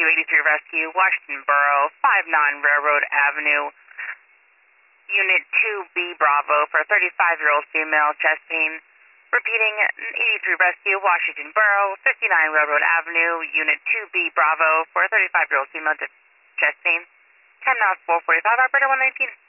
8283 Rescue, Washington Borough, 59 Railroad Avenue, Unit 2B Bravo for a 35-year-old female, chest pain. Repeating, 83 Rescue, Washington Borough, 59 Railroad Avenue, Unit 2B Bravo for a 35-year-old female, chest pain. 10 now, 445, operator 119.